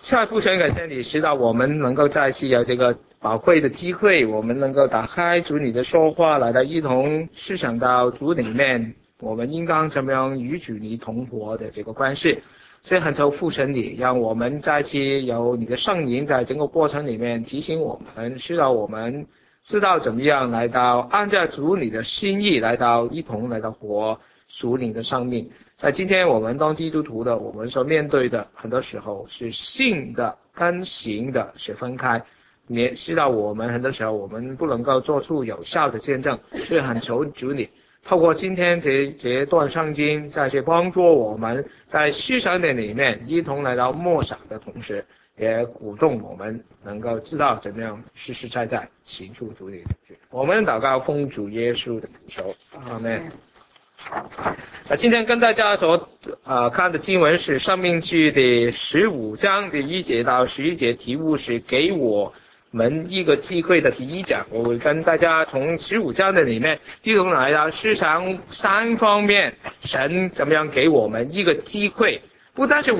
下一父神感谢你，使到我们能够再次有这个宝贵的机会，我们能够打开主你的说话，来到一同思想到主里面，我们应当怎么样与主你同活的这个关系。所以很求父神你，让我们再次有你的圣灵在整个过程里面提醒我们，使到我们知道怎么样来到按照主你的心意来到一同来到活属灵的生命。在今天我们当基督徒的，我们所面对的很多时候是信的跟行的是分开，也知道我们很多时候我们不能够做出有效的见证，所以很求主你透过今天这段圣经，再去帮助我们在思想的里面一同来到默想的同时，也鼓动我们能够知道怎么样实实在在行出主你的旨。我们祷告奉主耶稣的求，阿们。今天跟大家所看的经文是《申命记》的15章的1节到11节，题目是给我们一个机会的第一讲。我会跟大家从15章的里面一同来到思想3方面，神怎么样给我们一个机会，不但是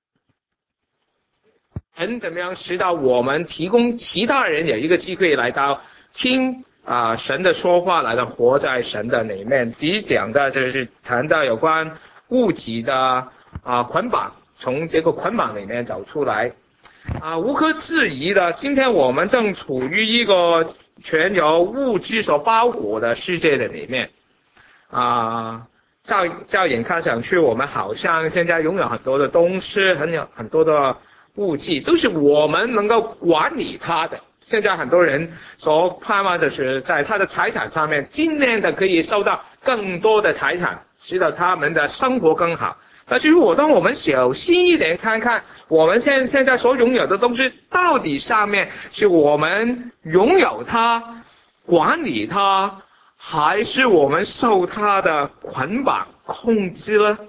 神怎么样使到我们提供其他人有一个机会来到听神的说话，来到活在神的里面。第一讲的就是谈到有关物质的捆绑，从这个捆绑里面走出来。无可置疑的，今天我们正处于一个全由物质所包裹的世界的里面。照眼看上去，我们好像现在拥有很多的东西，很多的物质，都是我们能够管理它的。现在很多人所盼望的是在他的财产上面尽量的可以收到更多的财产，使得他们的生活更好。但是如果当我们小心一点看看我们现在所拥有的东西，到底上面是我们拥有它管理它，还是我们受它的捆绑控制呢？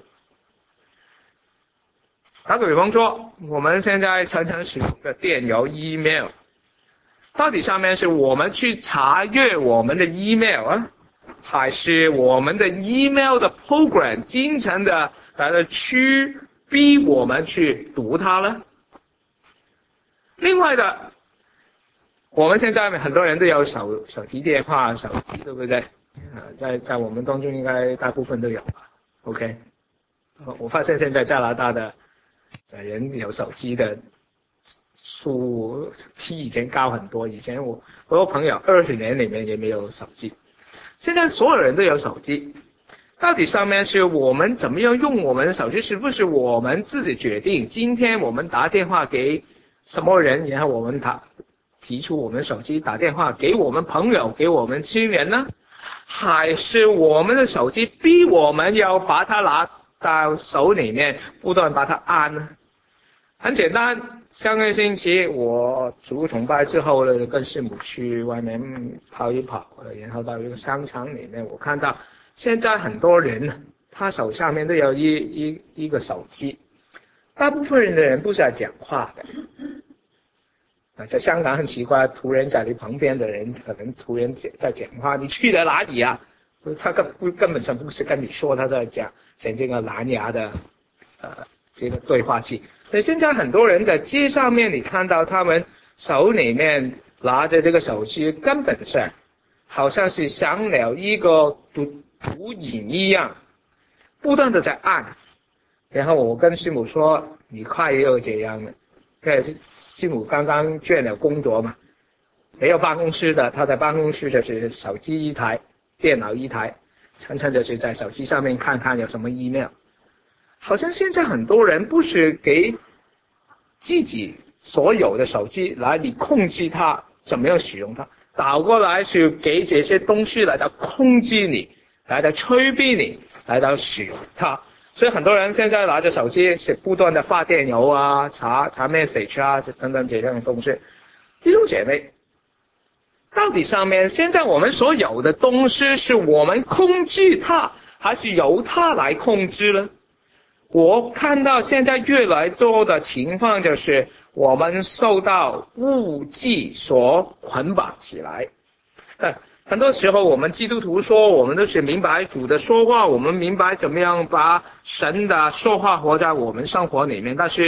打个比方说，我们现在常常使用的电邮 email，到底上面是我们去查阅我们的 email 还是我们的 email 的 program 经常的来去逼我们去读它呢？另外的，我们现在很多人都有手机电话、手机，对不对？在我们当中应该大部分都有吧 ？OK， 我发现现在加拿大的人有手机的数比以前高很多。以前我有朋友20年里面也没有手机，现在所有人都有手机。到底上面是我们怎么样用我们的手机，是不是我们自己决定？今天我们打电话给什么人，然后我们提出我们手机打电话给我们朋友、给我们亲人呢？还是我们的手机逼我们要把它拿到手里面，不断把它按呢？很简单，上个星期我主崇拜之后呢，跟师母去外面跑一跑，然后到一个商场里面，我看到现在很多人他手上面都有一个手机，大部分人的人不是在讲话的。在香港很奇怪，突然在你旁边的人可能突然在讲话，你去了哪里啊？他根本上不是跟你说，他在讲这个蓝牙的这个对话器。所以现在很多人在街上面，你看到他们手里面拿着这个手机，根本上好像是像了一个毒瘾一样，不断的在按。然后我跟师母说，你快也有这样的，因为师母刚刚倦了工作嘛，没有办公室的，他在办公室就是手机一台，电脑一台，常常就是在手机上面看看有什么 email。好像现在很多人不是给自己所有的手机来你控制它怎么样使用它，倒过来是给这些东西来到控制你，来到催逼你来到使用它。所以很多人现在拿着手机是不断的发电邮查 message 等等这样的东西。弟兄姐妹，到底上面现在我们所有的东西是我们控制它，还是由它来控制呢？我看到现在越来越多的情况就是我们受到物质所捆绑起来。很多时候我们基督徒说我们都是明白主的说话，我们明白怎么样把神的说话活在我们生活里面，但是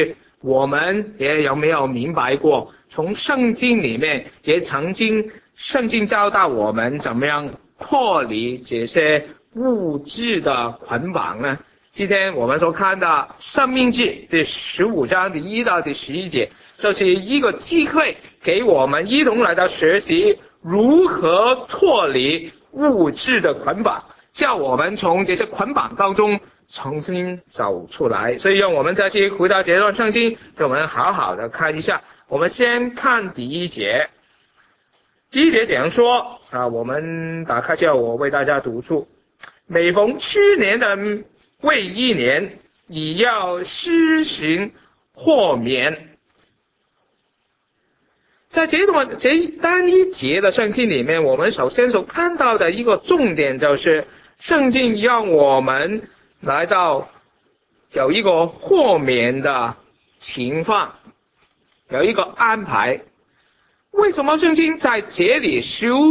我们也有没有明白过，从圣经里面也曾经圣经教导我们怎么样脱离这些物质的捆绑呢？今天我们所看的申命记第15章第1到第11节，就是一个机会给我们一同来到学习如何脱离物质的捆绑，叫我们从这些捆绑当中重新走出来。所以让我们再去回到这段圣经，让我们好好的看一下。我们先看第1节。第1节这样说啊，我们打开叫我为大家读出：每逢去年的未一年，你要施行豁免。在这单一节的圣经里面，我们首先所看到的一个重点就是圣经让我们来到有一个豁免的情况，有一个安排。为什么圣经在这里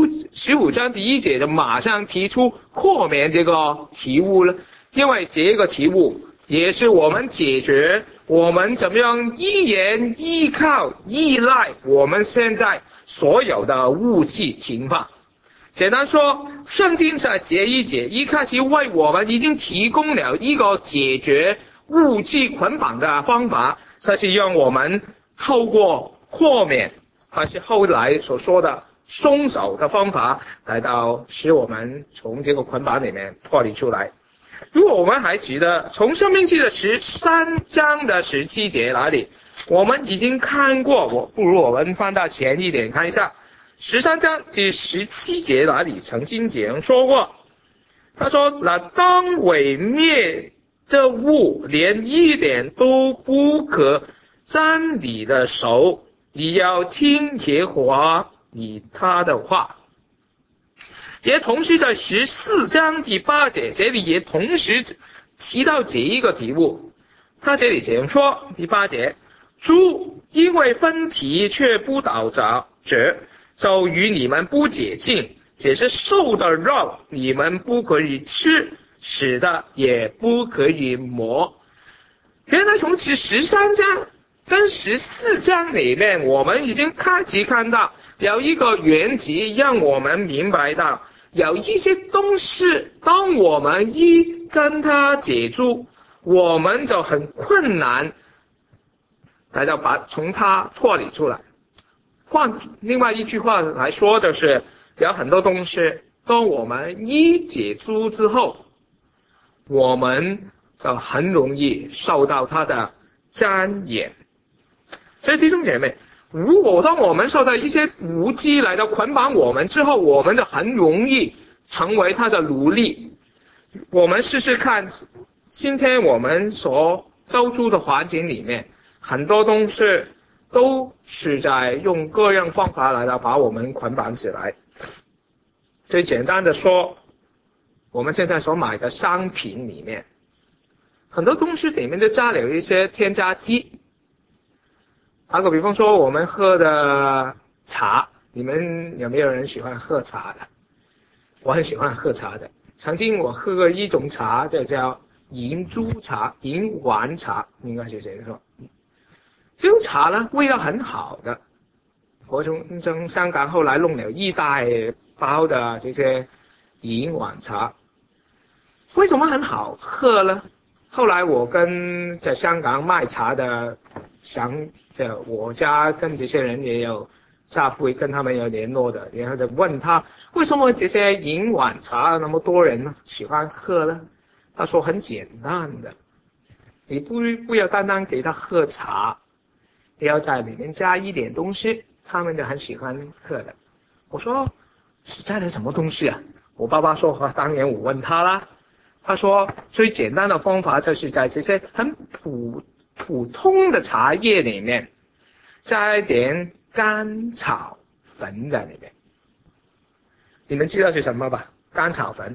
15章第1节就马上提出豁免这个题目呢？因为这个题目也是我们解决我们怎么样依然依靠依赖我们现在所有的物质情况。简单说，圣经在这一节一开始为我们已经提供了一个解决物质捆绑的方法，这是让我们透过豁免，还是后来所说的松手的方法，来到使我们从这个捆绑里面脱离出来。如果我们还记得从申命记的13章的17节那里，我们已经看过，不如我们翻到前一点看一下13章第17节那里曾经这样说过，他说：那当毁灭的物连一点都不可沾你的手，你要听耶和华你他的话。也同时在14章第8节这里也同时提到这一个题目。他这里这样说，第8节：猪因为分蹄却不倒着，就与你们不解禁，只是瘦的肉你们不可以吃，死的也不可以磨。原来从13章跟14章里面，我们已经开始看到有一个原则，让我们明白到有一些东西，当我们一跟它解除，我们就很困难来到从它脱离出来。换另外一句话来说，就是有很多东西，当我们一解除之后，我们就很容易受到它的沾染。所以弟兄姐妹，如果当我们受到一些无知来到捆绑我们之后，我们就很容易成为他的奴隶。我们试试看，今天我们所周遭的环境里面，很多东西都是在用各样方法来到把我们捆绑起来。最简单的说，我们现在所买的商品里面，很多东西里面都加了一些添加剂。打个比方说，我们喝的茶，你们有没有人喜欢喝茶的？我很喜欢喝茶的。曾经我喝过一种茶，就叫银珠茶、银丸茶，应该是这样说。这种茶呢，味道很好的。我从香港后来弄了一大包的这些银丸茶。为什么很好喝呢？后来我跟在香港卖茶的我家跟这些人也有下会跟他们有联络的，然后就问他为什么这些银碗茶那么多人喜欢喝呢？他说很简单的，你不要单单给他喝茶，你要在里面加一点东西，他们就很喜欢喝的。我说是加点什么东西啊？我爸爸说当年我问他啦，他说最简单的方法就是在这些很普通的茶叶里面加一点甘草粉在里面。你们知道是什么吧？甘草粉。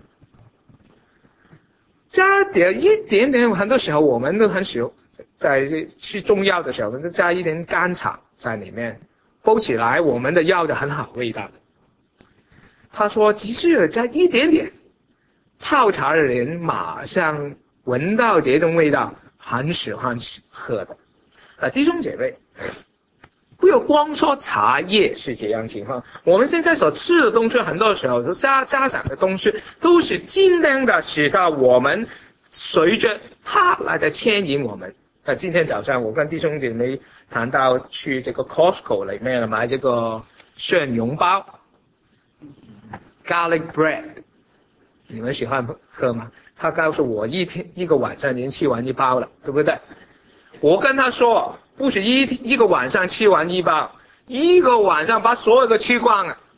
加一点点，很多时候我们都很喜欢在吃中药的时候，我们都加一点甘草在里面，煲起来我们的药就很好味道的。他说即使有加一点点，泡茶的人马上闻到这种味道，很喜欢喝的。 弟兄姐妹，不要光说茶叶是这样情况，我们现在所吃的东西，很多时候家长的东西，都是尽量的使到我们随着它来的牵引我们。今天早上我跟弟兄姐妹谈到去这个 Costco 里面买这个蒜蓉包 garlic bread， 你们喜欢喝吗？他告诉我一个晚上已经吃完一包了，对不对？我跟他说不是一个晚上吃完一包，一个晚上把所有的吃光了。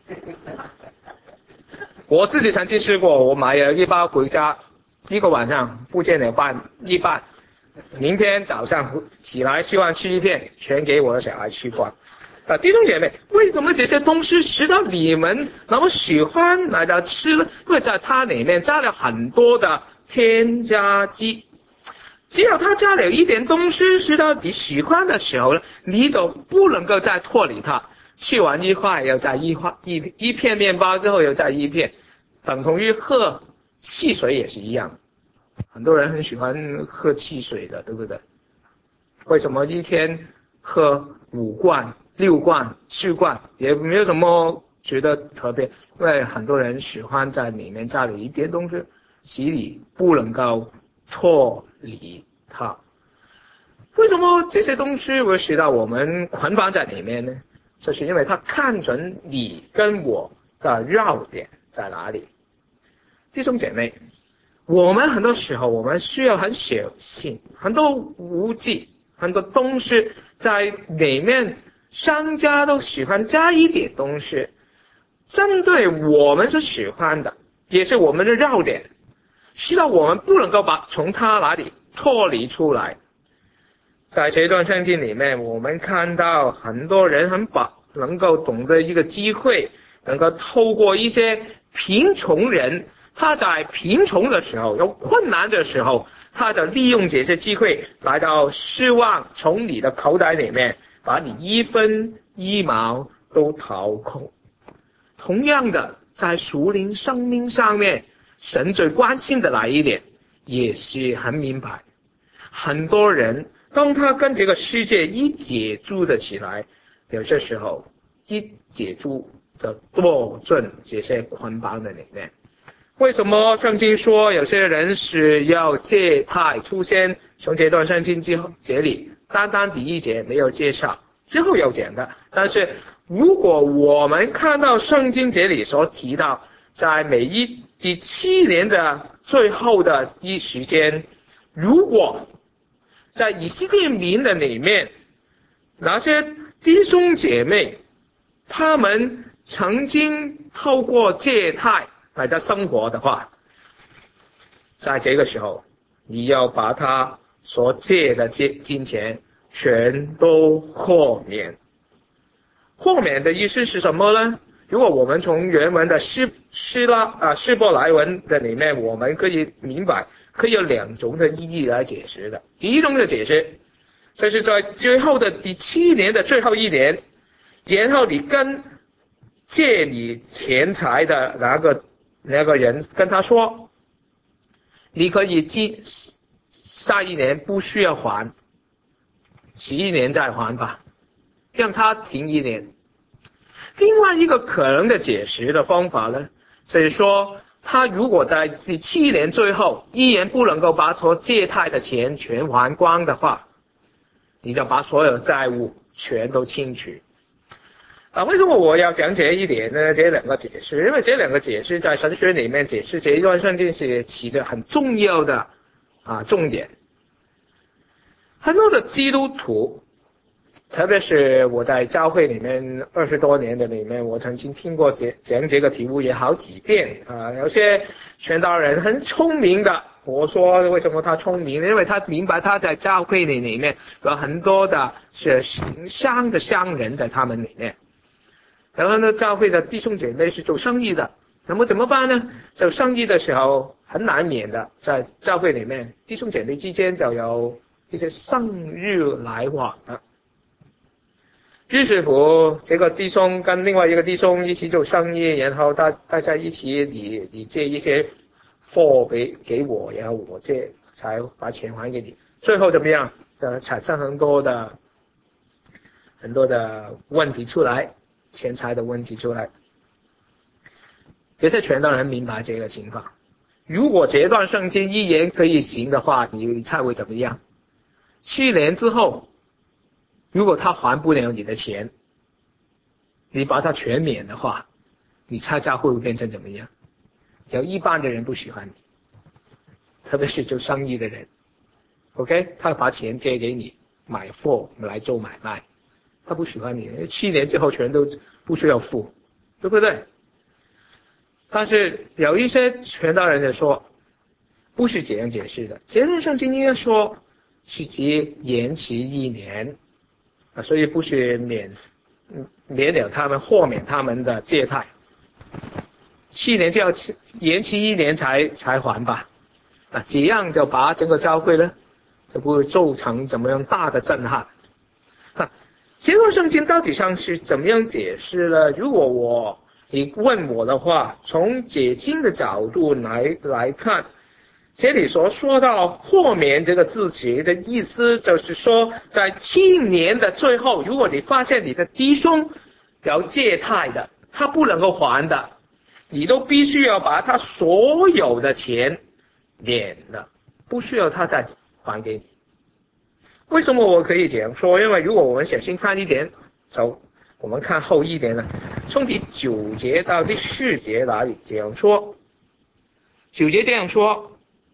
我自己曾经试过，我买了一包回家，一个晚上不见了一半，明天早上起来希望吃一片，全给我的小孩吃光。弟兄姐妹，为什么这些东西使到你们那么喜欢来到吃呢？因为在它里面加了很多的添加剂，只要它加了一点东西使到你喜欢的时候呢，你就不能够再脱离它。吃完一块又再一片面包之后又再一片，等同于喝汽水也是一样。很多人很喜欢喝汽水的，对不对？为什么一天喝5罐、6罐、7罐也没有什么觉得特别？因为很多人喜欢在里面加了一点东西，使你不能够脱离它。为什么这些东西会使到我们捆绑在里面呢？就是因为他看准你跟我的绕点在哪里。弟兄姐妹，我们很多时候我们需要很小心，很多无忌，很多东西在里面，商家都喜欢加一点东西，针对我们所喜欢的，也是我们的绕点，使到我们不能够从它哪里脱离出来。在这段圣经里面，我们看到很多人能够懂得一个机会，能够透过一些贫穷人，他在贫穷的时候，有困难的时候，他就利用这些机会来到希望从你的口袋里面把你一分一毛都掏空。同样的，在属灵生命上面，神最关心的那一点也是很明白。很多人当他跟这个世界一解住的起来，有些时候一解住就落进这些捆绑的里面。为什么圣经说有些人是要借贷出现？从这段圣经节里，单单第1节没有介绍，之后有讲的。但是如果我们看到圣经节里所提到，在第7年的最后的一时间，如果在以色列民的里面，那些弟兄姐妹，他们曾经透过借贷来的生活的话，在这个时候，你要把他所借的金钱全都豁免。豁免的意思是什么呢？如果我们从原文的希伯来文的里面，我们可以明白，可以有2种的意义来解释的。第一种的解释，就是在最后的第7年的最后1年，然后你跟借你钱财的那个人跟他说，你可以下1年不需要还，11年再还吧，让他停1年。另外一个可能的解释的方法呢，就是说他如果在第7年最后依然不能够把所借贷的钱全还光的话，你就把所有债务全都清除。为什么我要讲这一点呢？这2个解释，因为这2个解释在神学里面解释这一段圣经是起着很重要的重点。很多的基督徒，特别是我在教会里面20多年的里面，我曾经听过讲这个题目也好几遍有些传道人很聪明的，我说为什么他聪明？因为他明白他在教会里面有很多的是行商的商人在他们里面。然后呢，教会的弟兄姐妹是做生意的，那么怎么办呢？做生意的时候很难免的，在教会里面弟兄姐妹之间就有一些生日来往的。于是乎，这个弟兄跟另外一个弟兄一起做生意，然后大家一起你借一些货给我，然后我才把钱还给你。最后怎么样？产生很多的很多的问题出来，钱财的问题出来。有些传道人明白这个情况，如果这段圣经一言可以行的话，你猜会怎么样？7年之后，如果他还不了你的钱，你把他全免的话，你猜教会会变成怎么样？有一半的人不喜欢你，特别是做生意的人 ，OK， 他把钱借给你买货来做买卖，他不喜欢你，7年之后全都不需要付，对不对？但是有一些传道人就说，不是这样解释的。结论圣经应该说是指延期1年，所以不是免了他们豁免他们的借贷。7年就要延期1年才还吧？这样就把整个教会呢，就不会造成怎么样大的震撼。结论圣经到底上是怎么样解释呢？如果你问我的话，从解经的角度来看，这里所说到豁免这个字节的意思，就是说在7年的最后，如果你发现你的弟兄有借贷的，他不能够还的，你都必须要把他所有的钱免了，不需要他再还给你。为什么我可以这样说？因为如果我们小心看一点，我们看后一点呢，从第9节到第4节哪里这样说？9节这样说，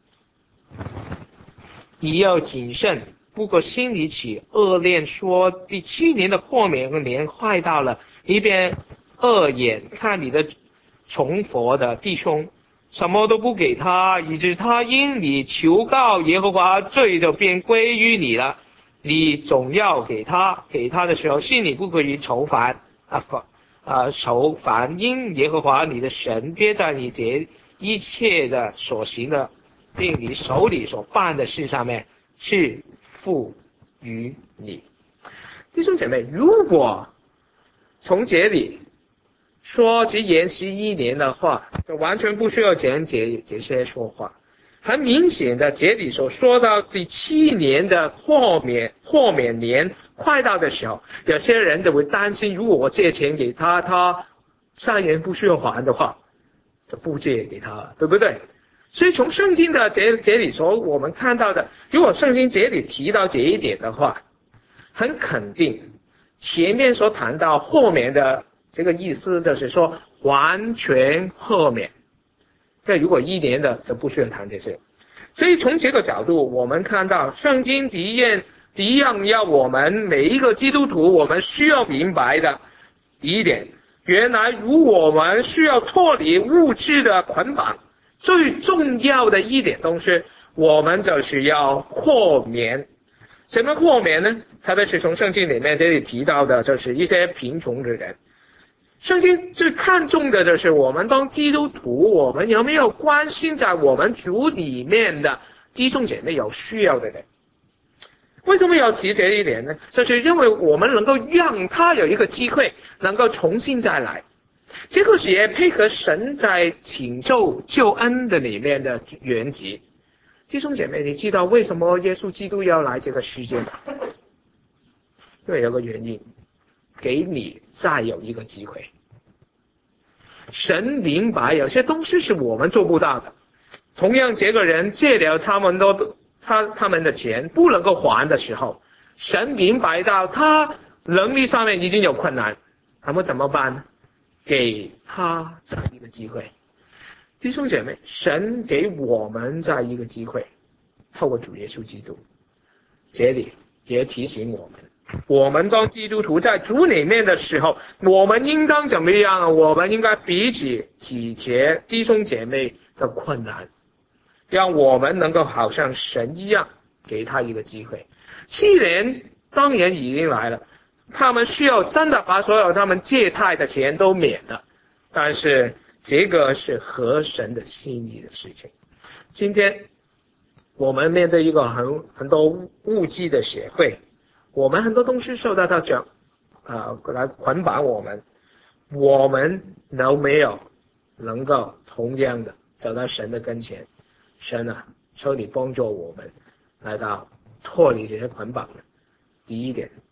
你要谨慎，不过心里起恶念，说第7年的豁免年快到了，一边恶眼看你的从佛的弟兄，什么都不给他，以致他因你求告耶和华，罪就便归于你了。你总要给他的时候，心里不可以愁烦愁烦，因耶和华你的神别在你这一切的所行的，并你手里所办的事上面是付于你。弟兄姐妹，如果从这里说只延期1年的话，就完全不需要讲这些说话。很明显的，这里所说到第7年的豁免年快到的时候，有些人就会担心，如果我借钱给他，他3年不需要还的话，就不借给他了，对不对？所以从圣经的这里所我们看到的，如果圣经这里提到这一点的话，很肯定前面所谈到豁免的这个意思就是说完全豁免。那如果1年的就不需要谈这些。所以从这个角度，我们看到圣经第一样要我们每一个基督徒我们需要明白的第一点，原来如果我们需要脱离物质的捆绑，最重要的一点东西，我们就是要豁免。什么豁免呢？特别是从圣经里面这里提到的，就是一些贫穷的人。圣经最看重的就是我们当基督徒，我们有没有关心在我们主里面的弟兄姐妹有需要的人。为什么要提这一点呢？就是因为我们能够让他有一个机会能够重新再来，这个也配合神在拯救恩的里面的原则。弟兄姐妹，你知道为什么耶稣基督要来这个世界吗？因为有个原因，给你再有一个机会。神明白有些东西是我们做不到的，同样这个人借了他们的钱不能够还的时候，神明白到他能力上面已经有困难，那么怎么办呢？给他再一个机会。弟兄姐妹，神给我们再一个机会，透过主耶稣基督，这里也提醒我们当基督徒在主里面的时候，我们应当怎么样？我们应该彼此体贴弟兄姐妹的困难，让我们能够好像神一样给他一个机会。7年当然已经来了，他们需要真的把所有他们借贷的钱都免了，但是这个是合神的心意的事情。今天我们面对一个很多物质的社会，我们很多东西受到它来捆绑我们有没有能够同样的走到神的跟前？神啊，求你帮助我们来到脱离这些捆绑的。第一点，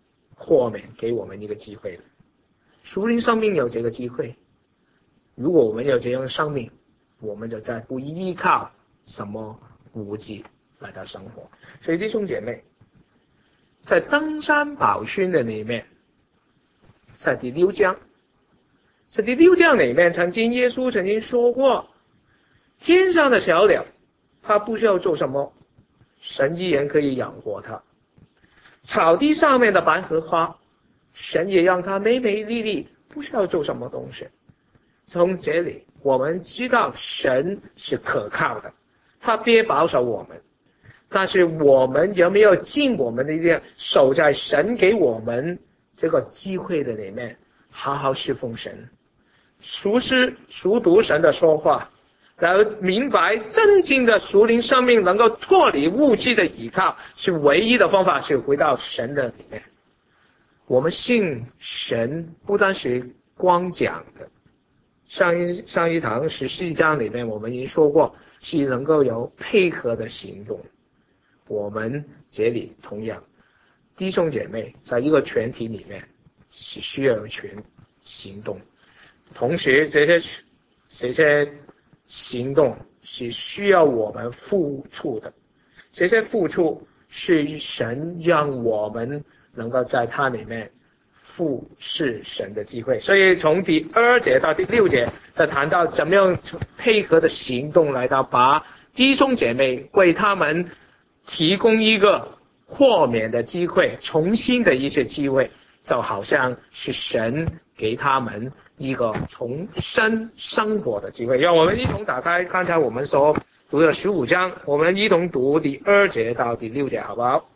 豁免给我们一个机会了。属灵生命有这个机会，如果我们有这样的生命，我们就再不依靠什么物质来到生活。所以弟兄姐妹，在登山宝训的里面，在第6章里面，耶稣曾经说过，天上的小鸟它不需要做什么，神依然可以养活它；草地上面的百合花，神也让它美美丽丽，不需要做什么东西。从这里我们知道神是可靠的，他必保守我们。但是我们有没有尽我们的力量，守在神给我们这个机会的里面，好好侍奉神，熟读神的说话，然后明白真正的属灵生命能够脱离物质的依靠，是唯一的方法，是回到神的里面。我们信神不单是光讲的，上一堂14章里面我们已经说过，是能够有配合的行动。我们这里同样，弟兄姐妹在一个团体里面是需要全行动，同时这些行动是需要我们付出的，这些付出是神让我们能够在它里面服侍神的机会。所以从第2节到第6节在谈到怎么样配合的行动来到把弟兄姐妹为他们提供一个豁免的机会，重新的一些机会，就好像是神给他们一个重生生活的机会。让我们一同打开刚才我们所读的15章，我们一同读第2节到第6节，好不好？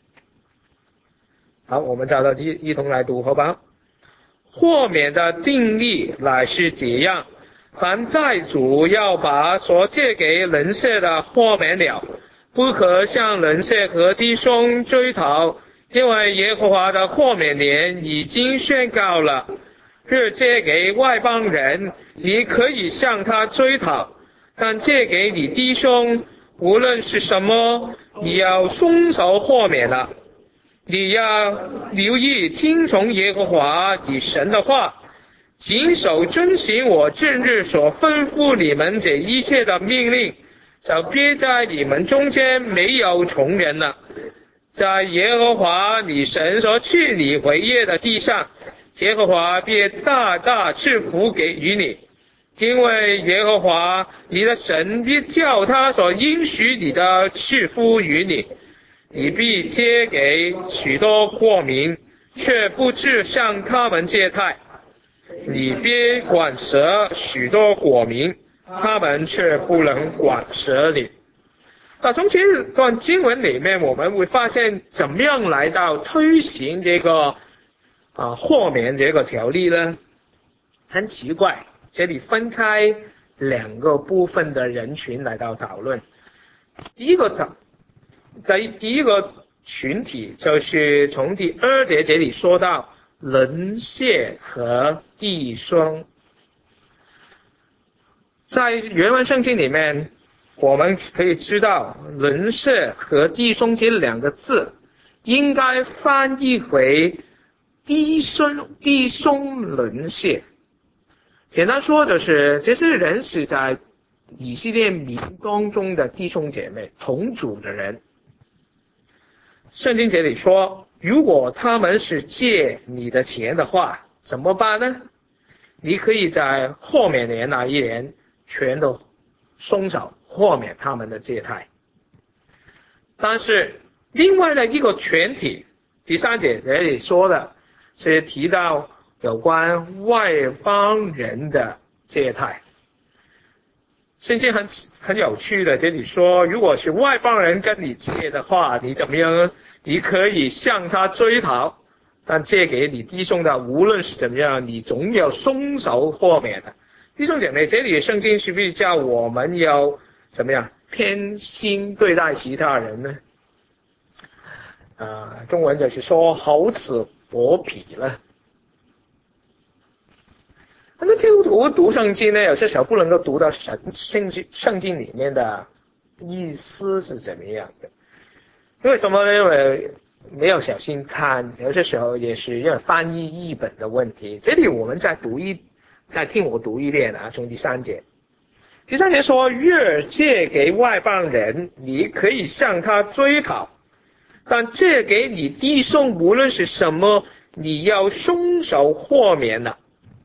好，我们找到一同来读，好吧？豁免的定义乃是这样：凡债主要把所借给人舍的豁免了，不可向人舍和弟兄追讨，因为耶和华的豁免年已经宣告了。若借给外邦人，你可以向他追讨，但借给你弟兄，无论是什么，你要松手豁免了。你要留意听从耶和华你神的话，谨守遵行我今日所吩咐你们这一切的命令，就别在你们中间没有穷人了。在耶和华你神所赐你为业的地上，耶和华必大大赐福给予你，因为耶和华你的神必叫他所应许你的赐福于你。你必借给许多国民，却不致向他们借贷；你必管辖许多国民，他们却不能管辖你。从这段经文里面，我们会发现怎么样来到推行这个豁免这个条例呢？很奇怪，这里分开2个部分的人群来到讨论。第一个群体就是从第2节这里说到人舍和弟兄。在原文圣经里面，我们可以知道人舍和弟兄这2个字应该翻译为弟兄人舍。简单说就是这些人是在以色列民当中的弟兄姐妹，同族的人。圣经这里说，如果他们是借你的钱的话，怎么办呢？你可以在豁免年那一年全都松手豁免他们的借贷。但是另外的一个群体，第3节这里说的是提到有关外邦人的借贷。圣经很有趣的，这里说，如果是外邦人跟你借的话，你怎么样呢？你可以向他追讨，但借给你弟兄的，无论是怎么样，你总有松手豁免的。弟兄姐妹，这里的圣经是不是叫我们要怎么样偏心对待其他人呢？中文就是说厚此薄彼了。那基督徒读圣经呢，有些时候不能够读到圣经里面的意思是怎么样的。为什么呢？因为没有小心看，有些时候也是因为翻译译本的问题。这里我们再听我读一遍啊，从第三节。第三节说，越借给外邦人，你可以向他追讨，但借给你弟兄无论是什么，你要松手豁免了。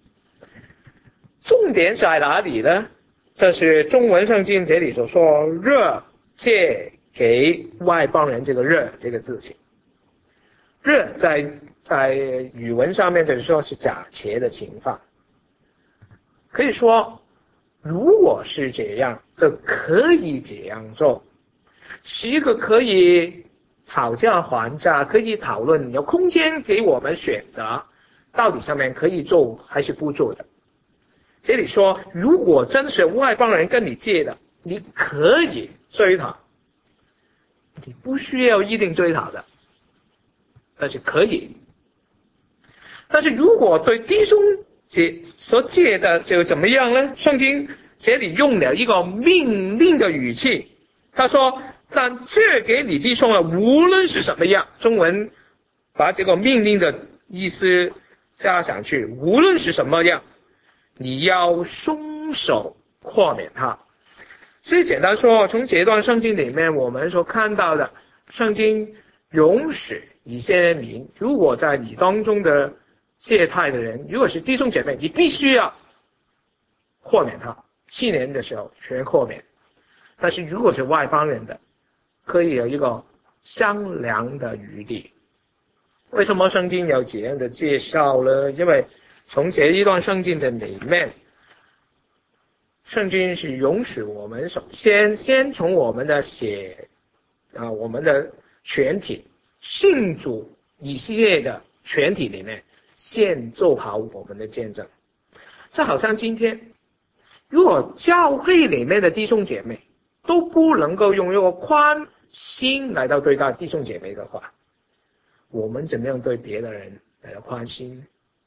重点在哪里呢？这是中文圣经这里所说热借给外邦人，这个热这个字情，热在语文上面就是说是假切的情况，可以说如果是这样就可以这样做，是一个可以讨价还价，可以讨论，有空间给我们选择到底上面可以做还是不做的。这里说如果真是外邦人跟你借的，你可以追讨，你不需要一定追讨的，但是可以。但是如果对弟兄所借的就怎么样呢？圣经这里用了一个命令的语气，他说但借给你弟兄无论是什么样，中文把这个命令的意思加上去，无论是什么样，你要松手豁免他。所以简单说，从这段圣经里面我们所看到的，圣经容许以色列民，如果在你当中的借贷的人，如果是弟兄姐妹，你必须要豁免他，7年的时候全豁免。但是如果是外邦人的，可以有一个商量的余地。为什么圣经有这样的介绍呢？因为从这一段圣经的里面，圣经是容许我们首先从我们的我们的全体信主以色列的全体里面，先做好我们的见证。这好像今天，如果教会里面的弟兄姐妹都不能够用一个宽心来到对待弟兄姐妹的话，我们怎么样对别的人来到宽心呢？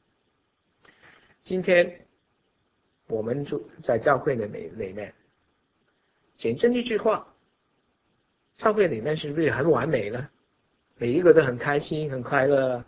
今天我们就在教会里面简真一句话，教会里面是不是很完美呢？每一个都很开心很快乐，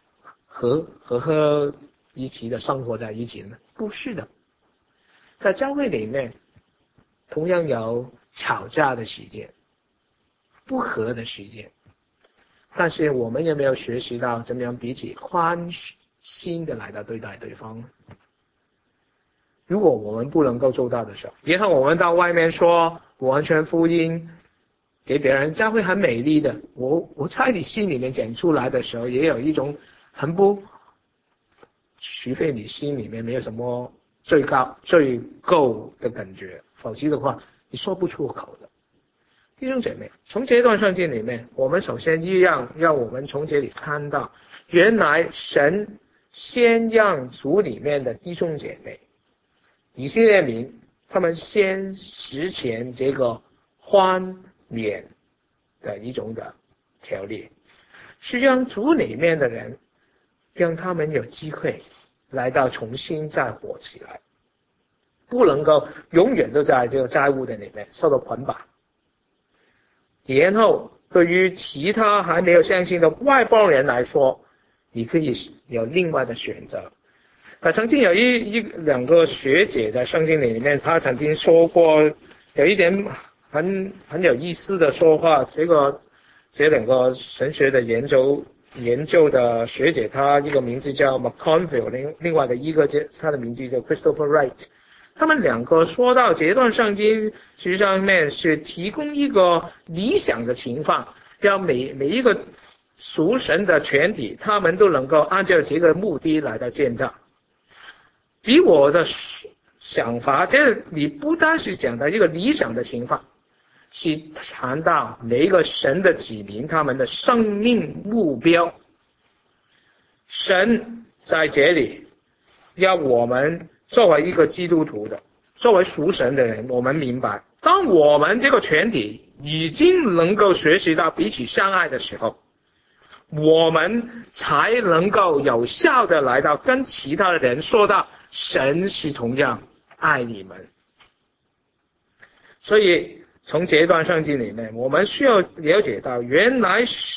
和一起的生活在一起呢？不是的，在教会里面同样有吵架的时间，不和的时间，但是我们有没有学习到怎么样彼此宽心的来到对待对方呢？如果我们不能够做到的时候，然后我们到外面说完全福音给别人，教会很美丽的，我在你心里面讲出来的时候，也有一种很不，除非你心里面没有什么最够的感觉，否则的话你说不出口的。弟兄姐妹，从这段圣经里面，我们首先让我们从这里看到，原来神先让族里面的弟兄姐妹以色列民，他们先实现这个宽免的一种的条例，是让族里面的人，让他们有机会来到重新再活起来，不能够永远都在这个债务的里面受到捆绑。然后对于其他还没有相信的外邦人来说，你可以有另外的选择。曾经有两个学姐在圣经里面，她曾经说过有一点很有意思的说话。这两个神学的研究的学姐，她一个名字叫 McConville， 另外的一个她的名字叫 Christopher Wright。他们两个说到这段圣经实际上面是提供一个理想的情况，让每一个属神的全体，他们都能够按照这个目的来到建造。比我的想法，这里不单是讲到一个理想的情况，是谈到每一个神的子民他们的生命目标。神在这里要我们作为一个基督徒的，作为属神的人，我们明白，当我们这个全体已经能够学习到彼此相爱的时候，我们才能够有效的来到跟其他的人说到神是同样爱你们。所以从这段圣经里面，我们需要了解到，原来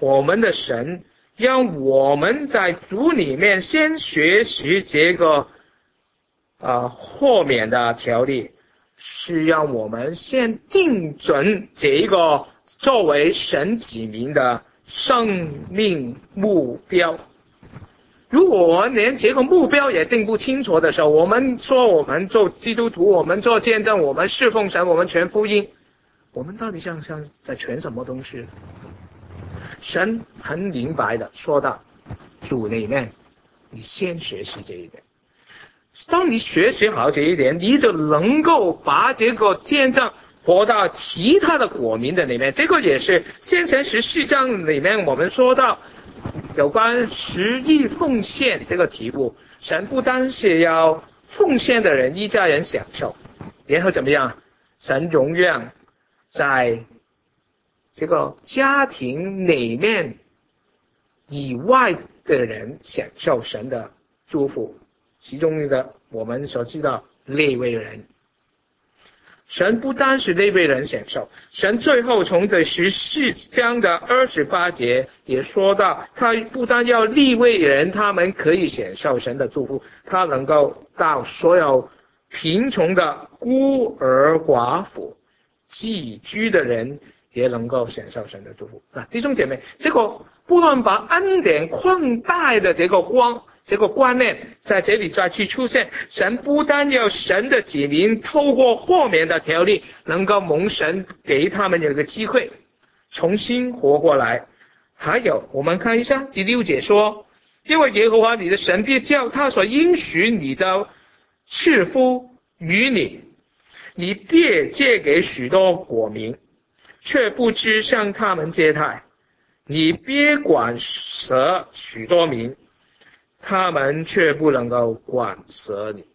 我们的神让我们在主里面先学习这个豁免的条例，是让我们先定准这个作为神子民的生命目标。如果我们连这个目标也定不清楚的时候，我们说我们做基督徒，我们做见证，我们侍奉神，我们传福音，我们到底像在传什么东西？神很明白的说到，主里面你先学习这一点。当你学习好这一点，你就能够把这个见证活到其他的国民的里面。这个也是先前14章里面我们说到有关十亿奉献这个题目。神不单是要奉献的人一家人享受，然后怎么样？神容让在这个家庭里面以外的人享受神的祝福。其中的我们所知道利未人，神不单是利未人享受，神最后从这14章的28节也说到，他不但要利未人他们可以享受神的祝福，他能够到所有贫穷的孤儿寡妇寄居的人也能够享受神的祝福。弟兄姐妹，这个不断把恩典扩大的这个观念在这里再去出现。神不但要神的子民透过豁免的条例能够蒙神给他们有一个机会重新活过来，还有我们看一下第6节说，因为耶和华你的神必叫他所应许你的赐福于你，你别借给许多国民，却不知向他们接待，你别管辖许多民，他们却不能够管辖你。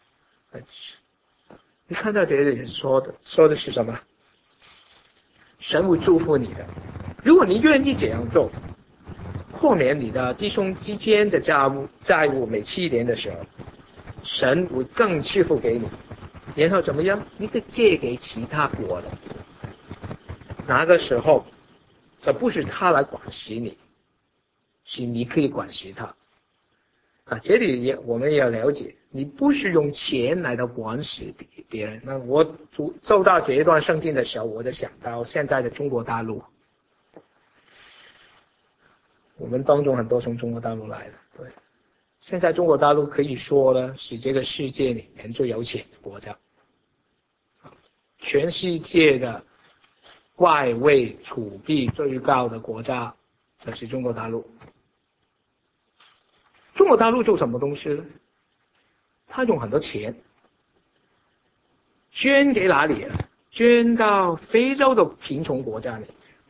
你看到这里说的是什么？神会祝福你的，如果你愿意这样做，豁免你的弟兄之间的债务每7年的时候，神会更赐福给你。然后怎么样？你可以借给其他国的，那个时候这不是他来管辖你，是你可以管辖他。这里我们也要了解，你不是用钱来的管辖别人。那我走到这一段圣经的时候，我就想到现在的中国大陆，我们当中很多从中国大陆来的，对，现在中国大陆可以说呢是这个世界里面最有钱的国家，全世界的外汇储备最高的国家就是中国大陆。中国大陆做什么东西呢？他用很多钱捐给哪里了？捐到非洲的贫穷国家里。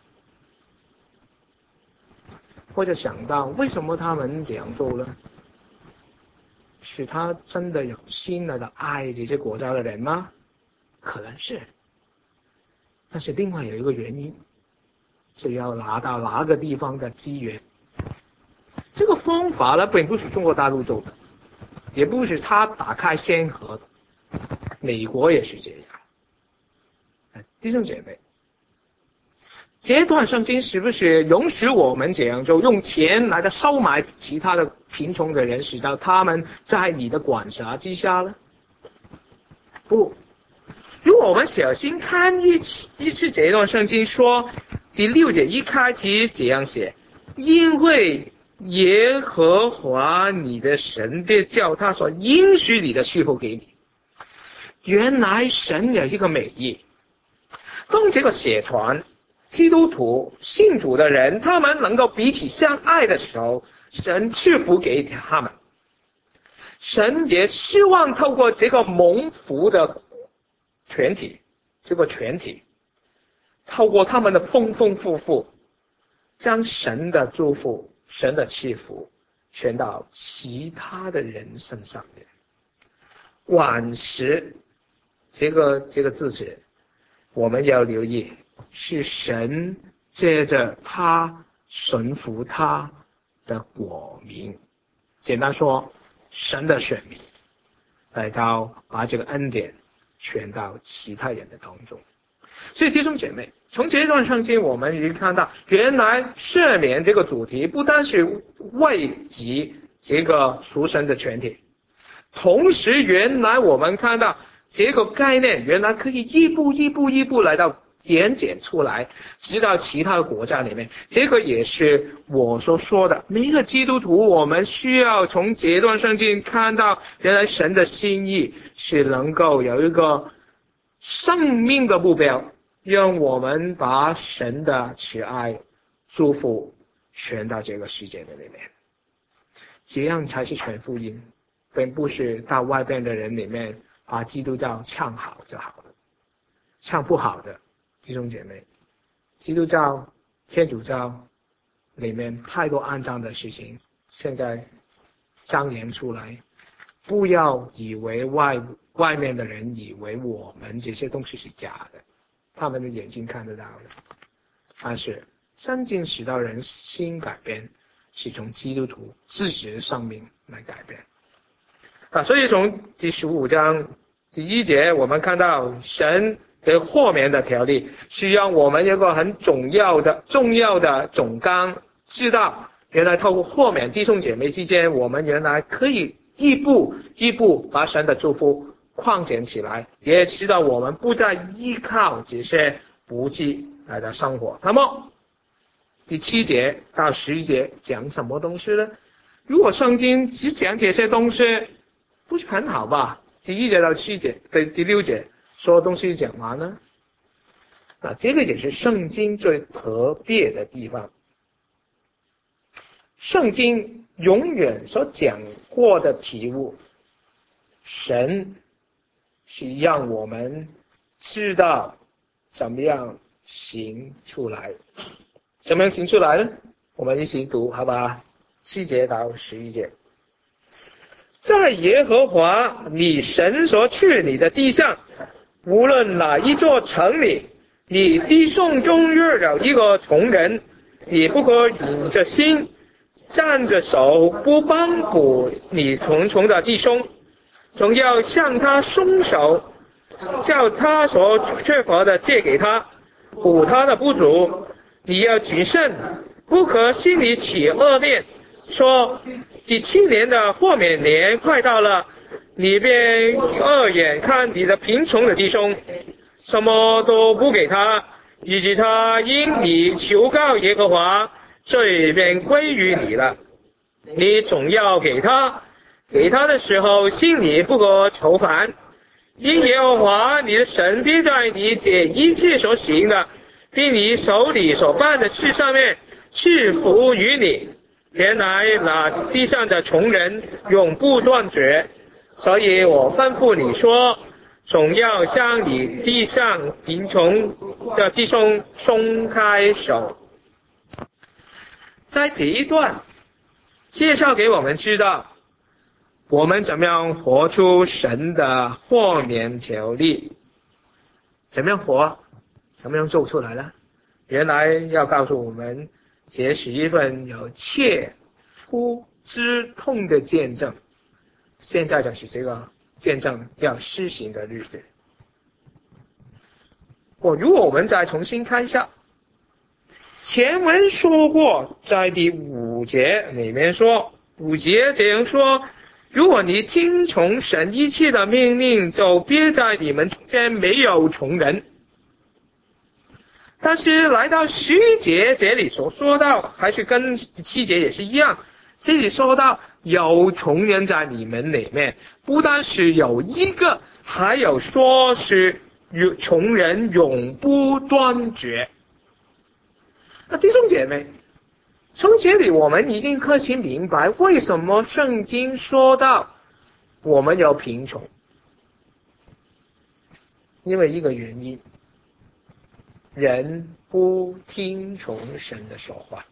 或者想到为什么他们这样做呢？是他真的有心来的爱这些国家的人吗？可能是，但是另外有一个原因，是要拿到哪个地方的资源。这个方法呢，并不是中国大陆做的，也不是他打开先河的，美国也是这样。弟兄姐妹，这段圣经是不是容许我们这样做，用钱来的收买其他的贫穷的人，使到他们在你的管辖之下呢？不，如果我们小心看一次这段圣经说，第6节一开始这样写，因为耶和华你的神必叫他所应许你的赐福给你。原来神有一个美意，当这个社团基督徒信主的人，他们能够彼此相爱的时候，神赐福给他们。神也希望透过这个蒙福的全体，透过他们的丰丰富富，将神的祝福、神的赐福传到其他的人身上面。管时这个字词，我们要留意，是神借着他顺服他的国民，简单说，神的选民来到把这个恩典传到其他人的当中。所以弟兄姐妹， 从这段圣经我们已经看到，原来赦免这个主题不单是惠及这个属神的全体，同时原来我们看到这个概念原来可以一步来到延展出来，直到其他的国家里面。这个也是我所说的，每一个基督徒我们需要从这段圣经看到，原来神的心意是能够有一个生命的目标，让我们把神的慈爱祝福传到这个世界的里面，这样才是全福音，并不是到外边的人里面把基督教唱好就好了。唱不好的弟兄姐妹，基督教、天主教里面太多肮脏的事情现在彰显出来，不要以为外面的人以为我们这些东西是假的，他们的眼睛看得到的，但是真正使到人心改变，是从基督徒自己的生命来改变。所以从第15章第1节，我们看到神的豁免的条例，是让我们有一个很重要的总纲，知道原来透过豁免弟兄姐妹之间，我们原来可以一步把神的祝福扩展起来，也知道我们不再依靠这些补给来的生活。那么第7节到11节讲什么东西呢？如果圣经只讲这些东西，不是很好吧？第1节到7节，第6节所有东西讲完呢？这个也是圣经最特别的地方。圣经永远所讲过的题目，神是让我们知道怎么样行出来。怎么样行出来呢？我们一起读好吧？7节到11节。在耶和华你神所赐你的地上，无论哪一座城里，你弟兄中若有一个穷人，你不可隐着心，站着手，不帮补你穷的弟兄，总要向他松手，叫他所缺乏的借给他，补他的不足。你要谨慎，不可心里起恶念，说第7年的豁免年快到了，你便恶眼看你的贫穷的弟兄，什么都不给他，以及他因你求告耶和华，罪便归于你了。你总要给他的时候，心里不可愁烦，因耶和华你的神必在你这一切所行的，并你手里所办的事上面赐福于你。原来那地上的穷人永不断绝，所以我吩咐你说，总要向你地上贫穷的弟兄松开手。在这一段介绍给我们知道，我们怎么样活出神的豁免条例，怎么样活，怎么样做出来呢？原来要告诉我们，这是一份有切肤之痛的见证，现在就是这个见证要施行的日子。如果我们再重新看一下，前文说过，在第5节里面说，5节这样说，如果你听从神一切的命令，就别在你们中间没有穷人。但是来到11节这里所说到，还是跟7节也是一样，这里说到有穷人在你们里面，不单是有一个，还有说是穷人永不断绝。弟兄姐妹，从这里我们已经开始明白为什么圣经说到我们有贫穷，因为一个原因，人不听从神的说话。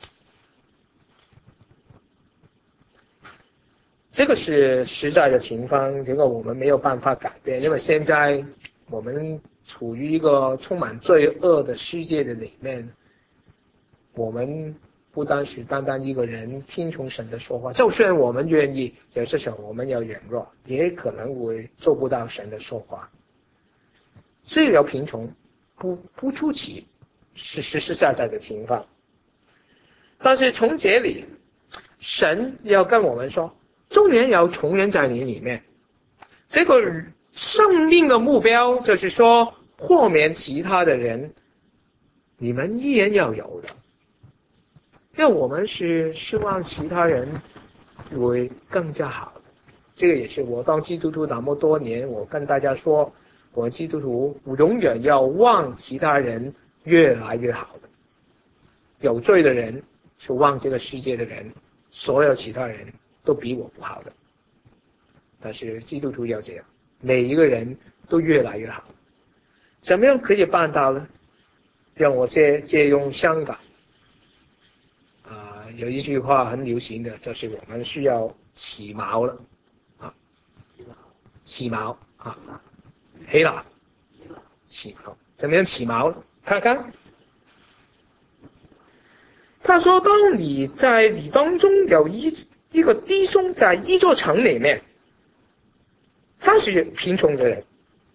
这个是实在的情况，这个我们没有办法改变，因为现在我们处于一个充满罪恶的世界的里面，我们不单是单单一个人听从神的说话，就算我们愿意，有些时候我们要软弱，也可能会做不到神的说话。所以有贫穷不出奇， 是实实在在的情况。但是从这里，神要跟我们说，重点要重人在你里面。这个生命的目标就是说，豁免其他的人，你们依然要有的。因为我们是希望其他人会更加好的。这个也是我当基督徒那么多年，我跟大家说，我基督徒永远要望其他人越来越好的。有罪的人是望这个世界的人，所有其他人都比我不好的。但是基督徒要这样，每一个人都越来越好。怎么样可以办到呢？让我借用香港有一句话很流行的，就是我们需要起毛了起毛起啦起毛，怎么样起毛了？看看，他说，当你在你当中有一个弟兄在一座城里面，他是贫穷的人，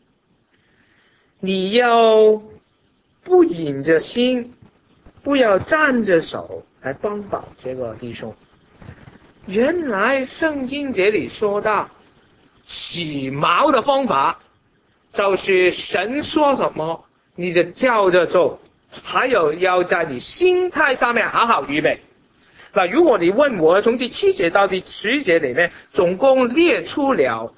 你要不隐着心，不要站着手来帮帮这个弟兄。原来圣经这里说到起毛的方法，就是神说什么你就照着做，还有要在你心态上面好好预备。那如果你问我从第7节到第10节里面总共列出了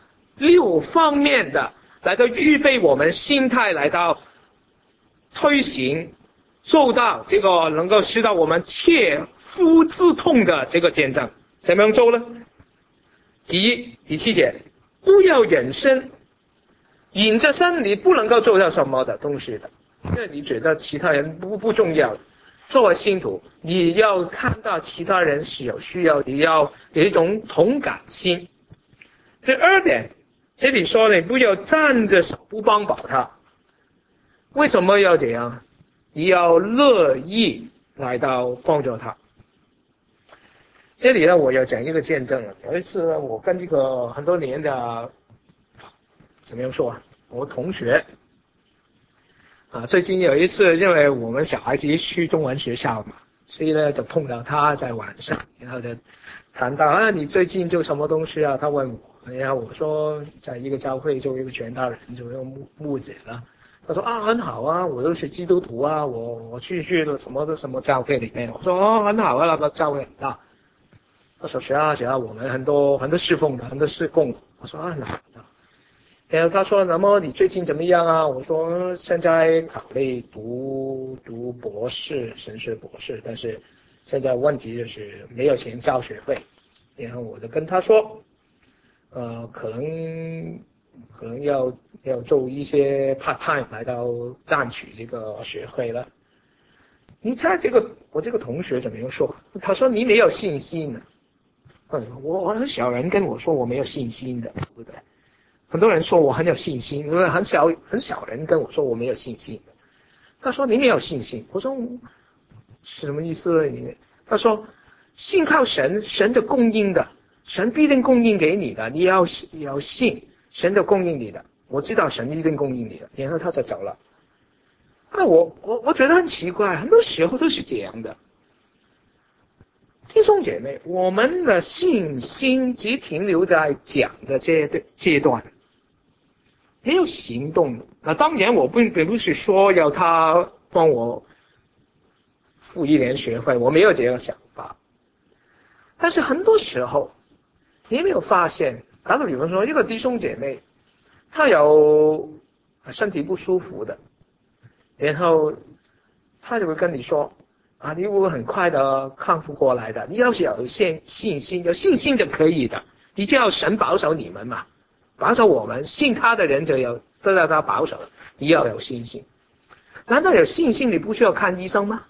6方面的来到预备我们心态，来到推行做到这个能够使到我们切肤之痛的这个见证，怎么样做呢？第一，第7节，不要忍身，隐着身你不能够做到什么的东西的，因为你觉得其他人不重要。作为信徒，你要看到其他人是有需要，你要有一种同感心。第二点，这里说你不要站着手不帮帮他，为什么要这样？你要乐意来到帮助他。这里呢，我要讲一个见证了。有一次呢，我跟一个很多年的怎么样说我同学最近有一次，因为我们小孩子去中文学校嘛，所以呢就碰到他在晚上，然后就谈到你最近做什么东西啊？他问我，然后我说在一个教会做一个全大人，做一个牧者了。他说很好啊，我都是基督徒啊，我去了什么教会里面。我说很好啊，那个教会很大。他说是啊，我们很多侍奉的，很多事工。我说很好。然后他说那么你最近怎么样啊？我说现在考虑读博士，神学博士，但是现在问题就是没有钱交学费。然后我就跟他说可能要做一些 part time 来到赚取这个学费了。你猜我这个同学怎么样说？他说你没有信心的。我很小人跟我说我没有信心的，对不对？很多人说我很有信心，因为很小人跟我说我没有信心。他说你没有信心，我说是什么意思呢？他说信靠神的供应的，神必定供应给你的，你要信神就供应你的，我知道神一定供应你的。然后他就走了。我觉得很奇怪，很多时候都是这样的。弟兄姐妹，我们的信心只停留在讲的阶段，没有行动。那当然我并不是说要他帮我付1年学费，我没有这个想法。但是很多时候你有没有发现，打个比方说一个弟兄姐妹他有身体不舒服的，然后他就会跟你说你会很快的康复过来的，你要是有信心，有信心就可以的。你就要神保守你们嘛，保守我们信他的人就都要他保守，你要有信心。难道有信心你不需要看医生吗？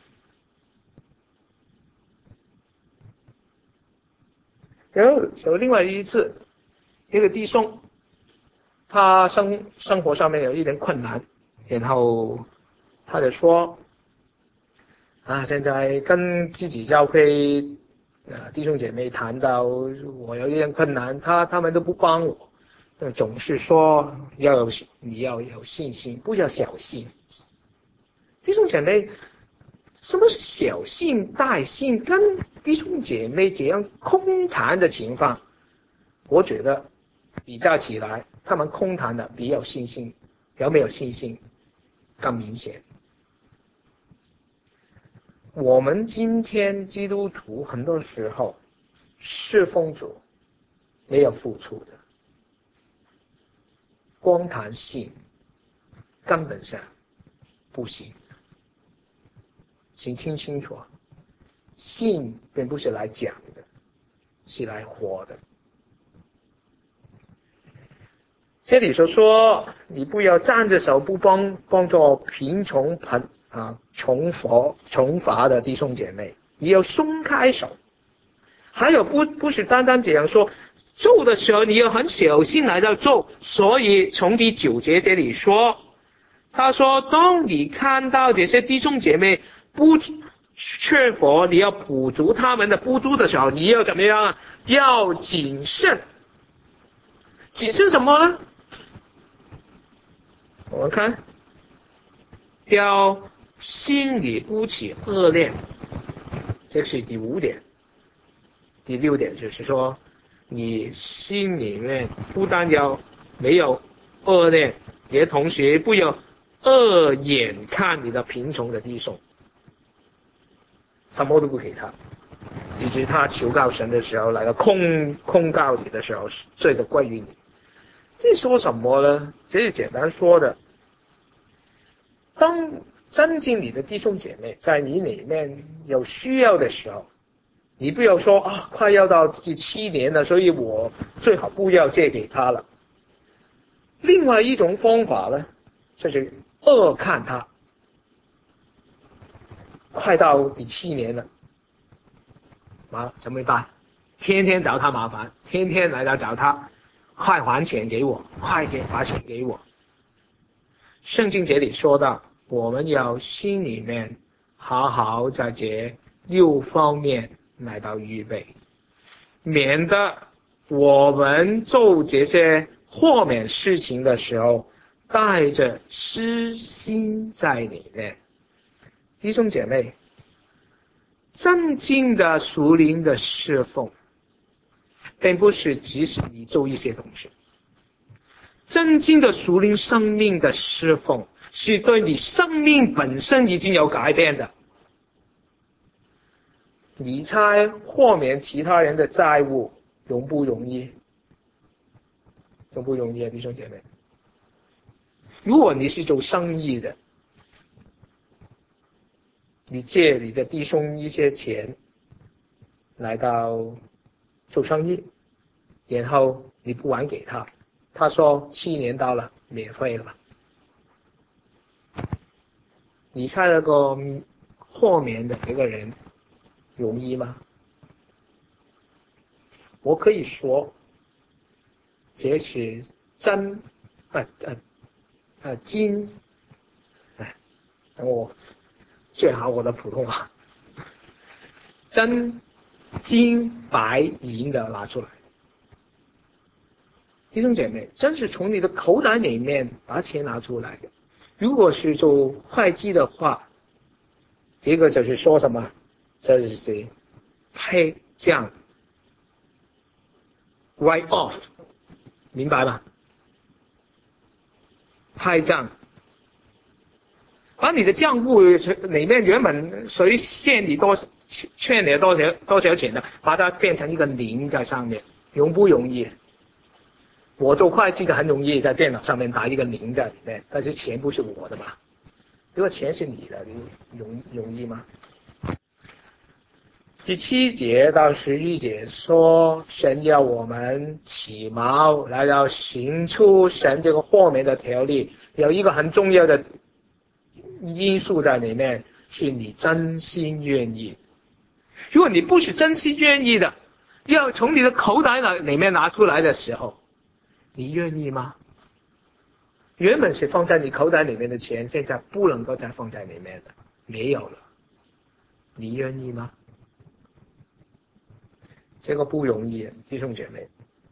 有另外一次，一个弟兄他生活上面有一点困难，然后他就说现在跟自己教会弟兄姐妹谈到我有一点困难，他们都不帮我，总是说你要有信心，不要小心。弟兄姐妹， 什么是小信大信？跟弟兄姐妹这样空谈的情况，我觉得比较起来，他们空谈的比有信心，有没有信心更明显。我们今天基督徒很多时候侍奉主没有付出的，光谈信根本上不行。请听清楚，信并不是来讲的，是来活的。这里说你不要站着手不帮助贫穷穷乏的弟兄姐妹，你要松开手。还有不是单单这样说，做的时候你要很小心来到做。所以从第9节这里说，他说当你看到这些弟兄姐妹不缺乏，你要补足他们的不足的时候，你要怎么样？要谨慎。谨慎什么呢？我们看，要心里不起恶念，这是第5点。第6点就是说，你心里面不但要没有恶念，也同时不要恶眼看你的贫穷的弟兄，什么都不给他，以及他求告神的时候，来个控告你的时候，罪都归于你。这说什么呢？这是简单说的，当真正你的弟兄姐妹在你里面有需要的时候，你不要说快要到第7年了，所以我最好不要借给他了。另外一种方法呢，就是恶看他，快到第7年了，怎么办？天天找他麻烦，天天来找他，快还钱给我，快点把钱给我。圣经这里说到，我们要心里面好好在这6方面来到预备，免得我们做这些豁免事情的时候带着私心在里面。弟兄姐妹，真正的属灵的侍奉并不是只是你做一些东西，真正的属灵生命的侍奉是对你生命本身已经有改变的。你猜豁免其他人的债务容不容易？容不容易啊，弟兄姐妹？如果你是做生意的，你借你的弟兄一些钱来到做生意，然后你不还给他，他说7年到了，免费了。你猜那个豁免的这个人容易吗？我可以说，这是等我最好我的普通话，真金白银的拿出来。弟兄姐妹，真是从你的口袋里面把钱拿出来的。如果是做会计的话，这个就是说什么？这是pay账 write off， 明白吗？拍账，把你的账户里面原本谁欠你多少钱的，把它变成一个0在上面，容不容易？我做会计的很容易在电脑上面打一个0在里面，但是钱不是我的嘛，如果钱是你的，你容易吗？第7节到11节说，神要我们起锚来到行出神这个豁免的条例，有一个很重要的因素在里面，是你真心愿意。如果你不是真心愿意的，要从你的口袋里面拿出来的时候，你愿意吗？原本是放在你口袋里面的钱，现在不能够再放在里面的，没有了，你愿意吗？这个不容易，弟兄姐妹。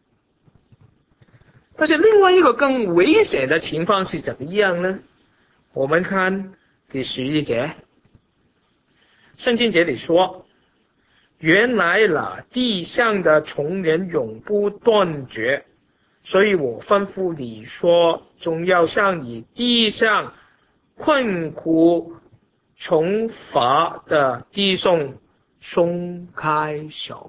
但是另外一个更危险的情况是怎么样呢？我们看第11节， 圣经这里说，原来地上的穷人永不断绝，所以我吩咐你说，总要向你地上困苦穷乏的弟兄松开手。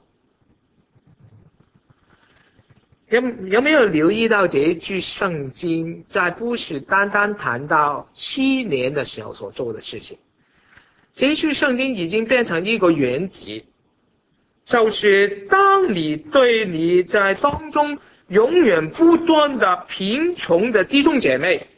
有没有留意到这一句圣经在不是单单谈到7年的时候所做的事情？这一句圣经已经变成一个原则，就是当你对你在当中永远不断的贫穷的弟兄姐妹，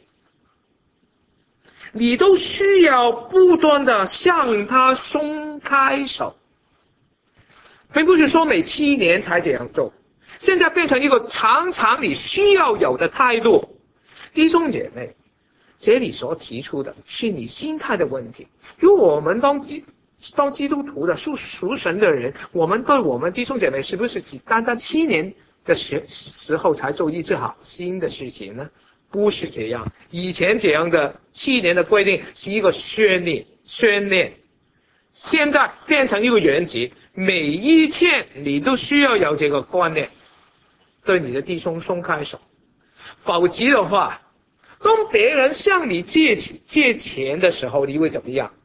你都需要不断的向他松开手，并不是说每7年才这样做，现在变成一个常常你需要有的态度。弟兄姐妹，这里所提出的是你心态的问题。如果我们当基督徒的属神的人，我们对我们弟兄姐妹是不是只单单7年的时候才做一次好心的事情呢？不是这样，以前这样的7年的规定是一个训练，现在变成一个原则，每一天你都需要有这个观念，对你的弟兄松开手，否则的话，当别人向你借钱的时候，你会怎么样？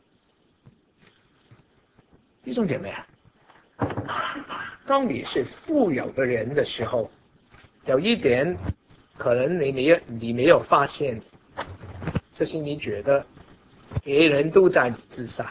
弟兄姐妹啊，当你是富有的人的时候，有一点可能你没有发现，就是你觉得别人都在你之上，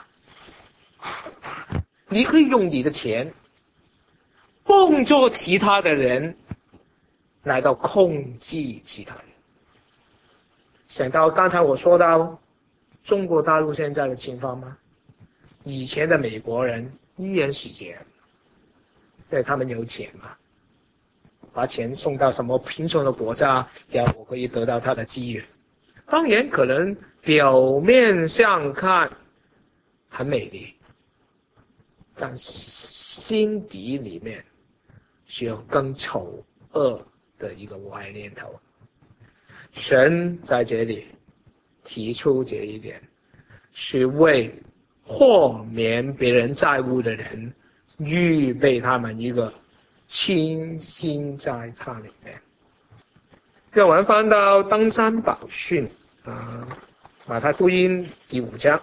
你可以用你的钱帮助其他的人来到控制其他人。想到刚才我说到中国大陆现在的情况吗？以前的美国人依然是这样，对，他们有钱嘛，把钱送到什么贫穷的国家，然后我可以得到他的资源。当然可能表面上看很美丽，但心底里面是有更丑恶的一个歪念头。神在这里提出这一点，是为豁免别人债务的人预备他们一个清心在他里面。让我们翻到登山宝训马太福音第5章。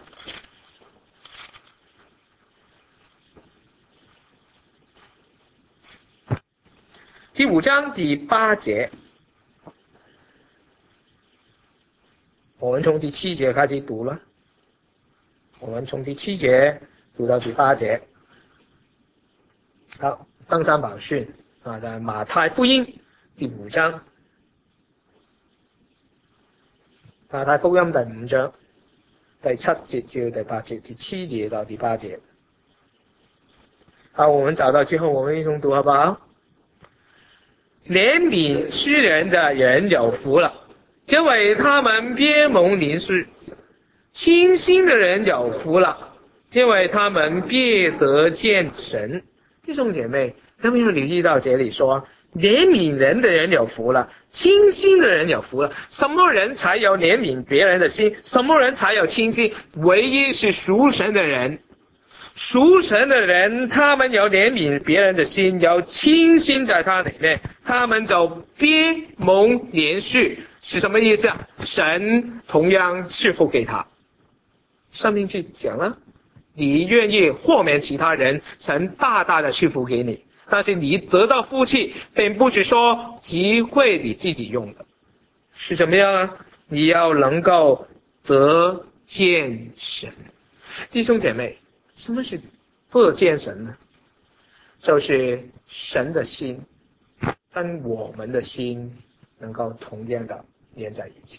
第5章第8节，我们从第7节开始读了，我们从第7节读到第8节。好，登山宝训在马太福音第5章，馬太福音第5章第7節至第8節，第7節到第8節。好，我們找到之後，我們一同讀好不好？憐憫世人的人有福了，因為他們必蒙憐恤；清心的人有福了，因為他們必得見神。弟兄姐妹，有沒有留意到這裡說憐憫人的人有福了，清心的人有福了？什麼人才有憐憫別人的心？什麼人才有清心？唯一是屬神的人。屬神的人，他們有憐憫別人的心，有清心在他裡面，他們就必蒙憐恤。是什麼意思啊？神同樣賜福給他。申命記講了，你願意豁免其他人，神大大的賜福給你。但是你得到福氣，並不是說只會你自己用的，是怎麼樣啊？你要能夠得見神。弟兄姐妹，什麼是得見神呢？就是神的心跟我們的心能夠同樣的連在一起。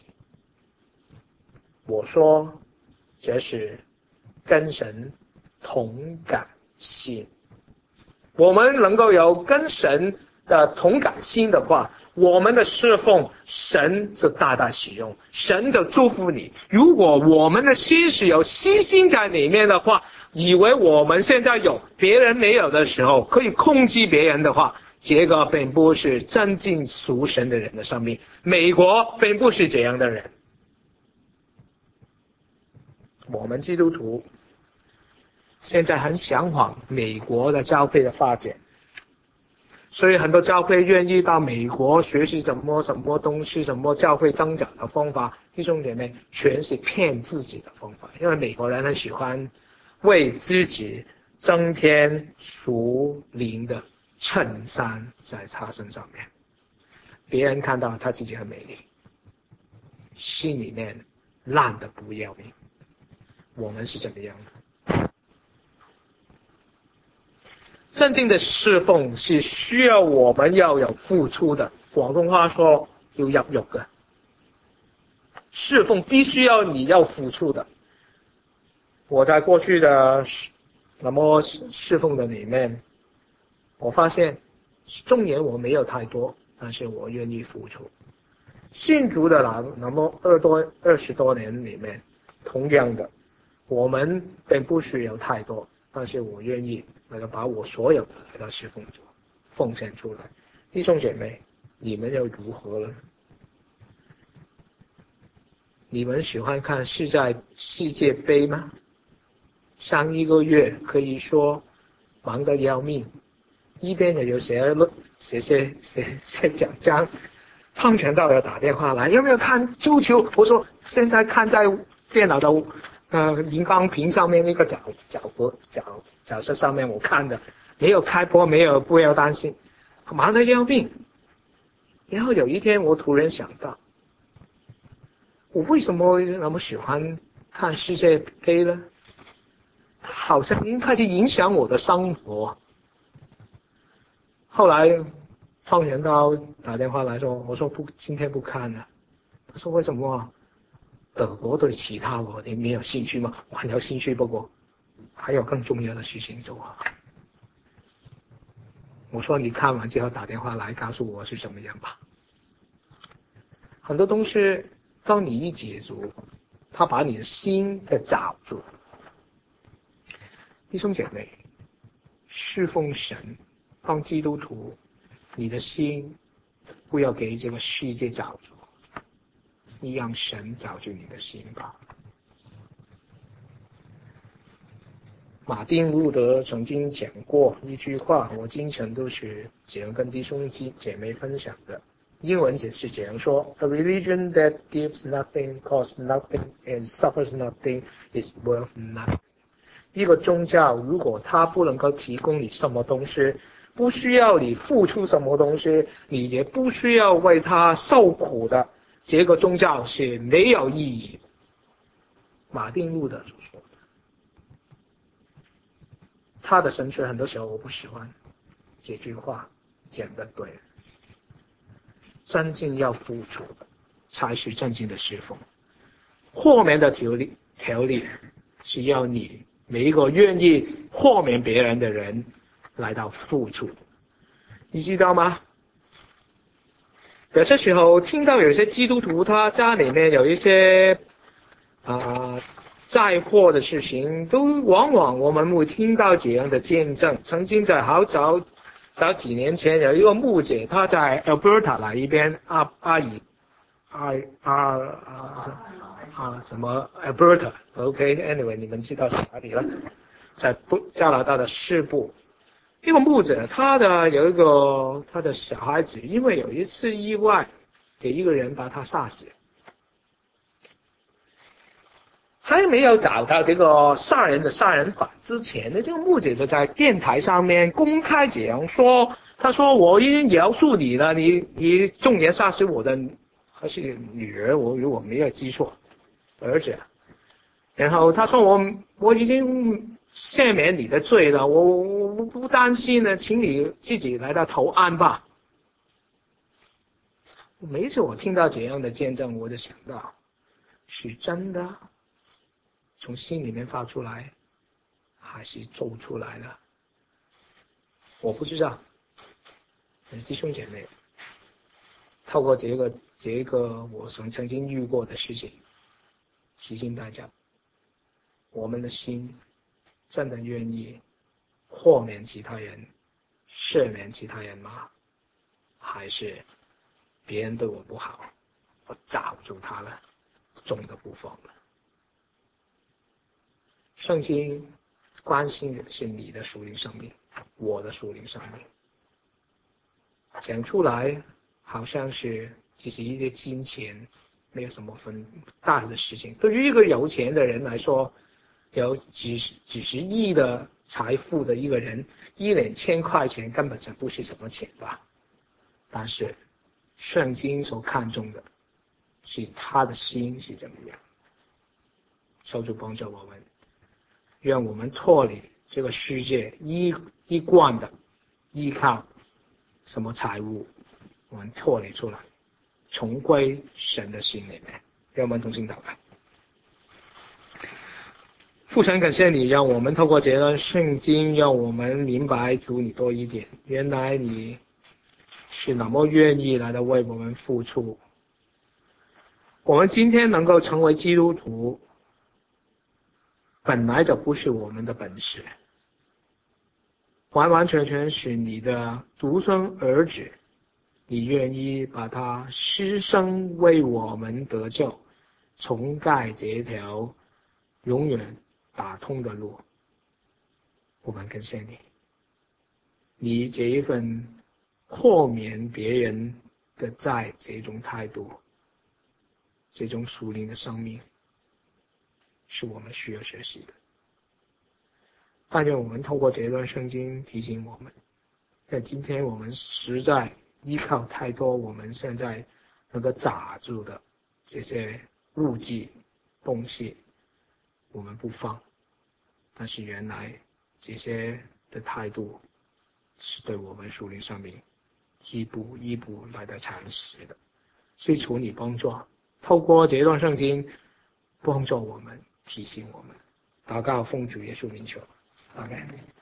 我說這是跟神同感心。我們能夠有跟神的同感心的話，我們的侍奉神就大大使用，神就祝福你。如果我們的心是有私心在裡面的話，以為我們現在有別人沒有的時候可以控制別人的話，這個並不是真正屬神的人的生命。美國並不是這樣的人。我們基督徒现在很向往美国的教会的发展，所以很多教会愿意到美国学习什么东西，什么教会增长的方法。弟兄姐妹，全是骗自己的方法，因为美国人很喜欢为自己增添属灵的衬衫在他身上面，别人看到他自己很美丽，心里面烂得不要命。我们是怎么样的？真正的侍奉是需要我们要有付出的，广东话说要入肉嘅。侍奉必须要你要付出的。我在过去的那么侍奉的里面，我发现纵然我没有太多，但是我愿意付出。信主的那么20多年里面，同样的，我们并不需要太多，但是我愿意来把我所有的来到侍奉主，奉献出来。弟兄姐妹，你们又如何了？你们喜欢看世界杯吗？上一个月可以说忙得要命，一边有写奖章，胖拳道要打电话来，有没有看足球？我说现在看在电脑的荧光屏上面那个角色上面我看的，没有开播，不要担心，忙得要命。然后有一天我突然想到，我为什么那么喜欢看世界杯呢？好像开始影响我的生活。后来胖拳道打电话来说，我说今天不看了。他说为什么？德国对其他你没有兴趣吗？我很有兴趣，不过还有更重要的事情做。我说你看完之后打电话来告诉我是怎么样吧。很多东西当你一解除，他把你的心给找住。弟兄姐妹，侍奉神，当基督徒，你的心不要给这个世界找住，你让神找住你的心吧。马丁路德曾经讲过一句话，我经常都是这样跟弟兄姐妹分享的。英文解释这样说 ：A religion that gives nothing, costs nothing, and suffers nothing is worth nothing。一个宗教如果它不能够提供你什么东西，不需要你付出什么东西，你也不需要为它受苦的，这个宗教是没有意义。马丁路德所说的，他的神学很多时候我不喜欢这句话讲得对，真正要付出才是真正的侍奉。豁免的条例是要你每一个愿意豁免别人的人来到付出，你知道吗？有些时候听到有些基督徒他家里面有一些灾祸的事情，都往往我们会听到这样的见证。曾经在好早几年前，有一个牧者，他在 Alberta 那一边什么 Alberta，OK，anyway， 你们知道是哪里了？在加拿大的西部，一个牧者，他的小孩子，因为有一次意外，给一个人把他杀死。还没有找到这个杀人犯之前呢，这个牧者就在电台上面公开这样说，他说我已经饶恕你了，你纵然杀死我的还是女儿，我如果没有记错，儿子。然后他说我已经赦免你的罪了，我不担心了，请你自己来到投案吧。每一次我听到这样的见证，我就想到是真的从心里面发出来，还是做出来了？我不知道。弟兄姐妹，透过这个我曾经遇过的事情，提醒大家，我们的心真的愿意豁免其他人、赦免其他人吗？还是别人对我不好，我找住他了，纵的不放了？圣经关心的是你的属灵生命，我的属灵生命。讲出来好像是只是一些金钱，没有什么分大的事情。对于一个有钱的人来说，有几十亿的财富的一个人，1000块钱根本就不是什么钱吧。但是圣经所看重的是他的心是怎么样。求主帮助我们，让我们脱离这个世界一贯的依靠什么财物，我们脱离出来，重归神的心里面。让我们同心祷告。父神，感谢你，让我们透过这段圣经，让我们明白主你多一点。原来你是那么愿意来的为我们付出。我们今天能够成为基督徒，本来就不是我们的本事，完完全全是你的独生儿子，你愿意把他牺牲为我们得救，重盖这条永远打通的路。我们感谢你，你这一份豁免别人的债这种态度，这种属灵的生命，是我们需要学习的。但愿我们透过这段圣经提醒我们，在今天我们实在依靠太多我们现在能够抓住的这些物质东西，我们不放。但是原来这些的态度是对我们属灵生命一步一步来的蚕食的。所以求你帮助，透过这段圣经帮助我们，提醒我们。祷告奉主耶稣名求，阿们。